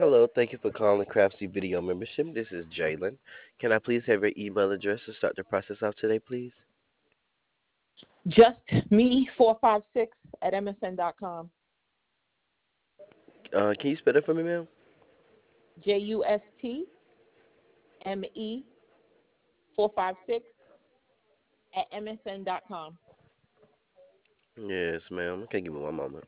Hello, thank you for calling Craftsy Video Membership. This is Jalen. Can I please have your email address to start the process off today, please? Just me 456 at msn.com. Can you spell it for me, ma'am? JUSTME 456 at msn.com. Yes, ma'am. Okay, give me one moment.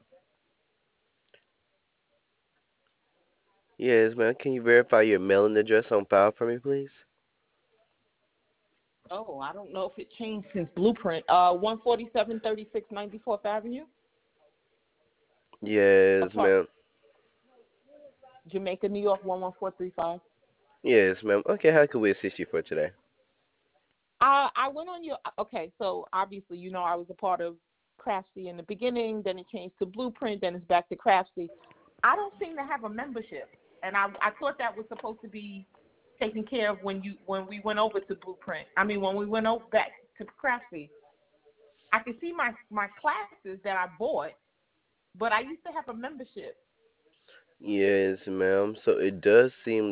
Yes, ma'am. Can you verify your mailing address on file for me, please? Oh, I don't know if it changed since Blueprint. 147 36 94th Avenue, Yes, apart ma'am. Jamaica, New York 11435. Yes, ma'am. Okay, how can we assist you for today? I went on your okay. So obviously, I was a part of Craftsy in the beginning. Then it changed to Blueprint. Then it's back to Craftsy. I don't seem to have a membership, and I thought that was supposed to be taken care of when we went over to Blueprint. I mean, when we went over back to Craftsy. I can see my classes that I bought, but I used to have a membership. Yes, ma'am. So it does seem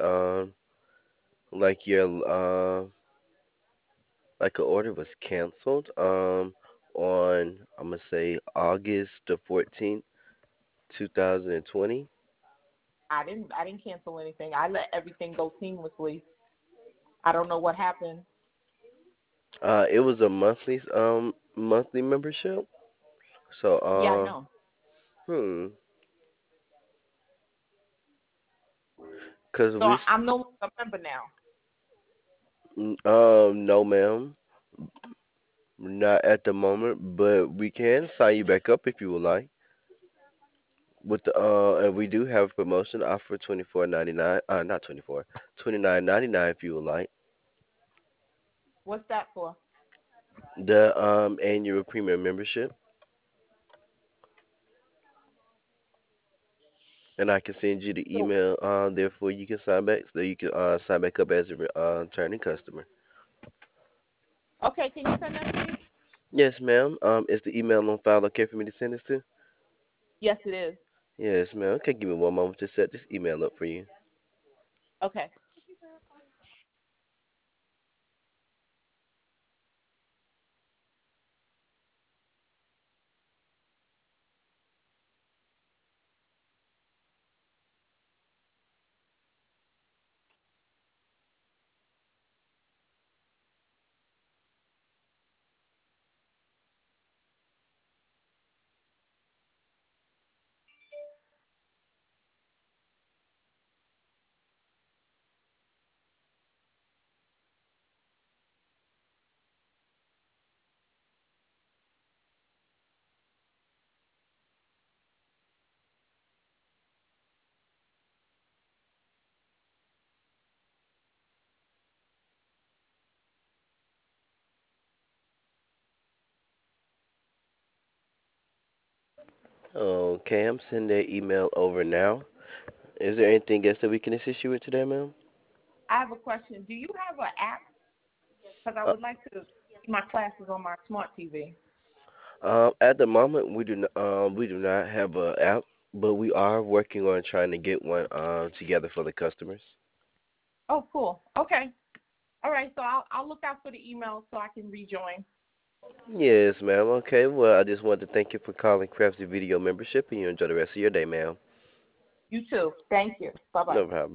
like your like an order was canceled on I'm gonna say August the 14th, 2020. I didn't cancel anything. I let everything go seamlessly. I don't know what happened. It was a monthly membership. So Yeah, I know. hmm, cause So we I'm no longer a member now. no ma'am, not at the moment, but we can sign you back up if you would like. With the and we do have a promotion offer 24.99, not 24, 29.99 if you would like. What's that for? The annual premium membership, and I can send you the So email. Therefore you can sign back, so you can sign back up as a returning customer. okay, can you send that to me? Yes, ma'am. Is the email on file okay for me to send this to? Yes, it is. Yes, ma'am. Okay, give me one moment to set this email up for you. Okay. Okay, I'm sending that email over now. Is there anything else that we can assist you with today, ma'am? I have a question. Do you have an app? Because I Uh, would like to see my classes on my smart TV. at the moment, we do not have a app, but we are working on trying to get one together for the customers. Oh, cool. Okay. All right. So I'll look out for the email so I can rejoin. Yes, ma'am. Okay, well, I just wanted to thank you for calling Craftsy Video Membership, and you enjoy the rest of your day, ma'am. You too. Thank you. Bye bye. No problem.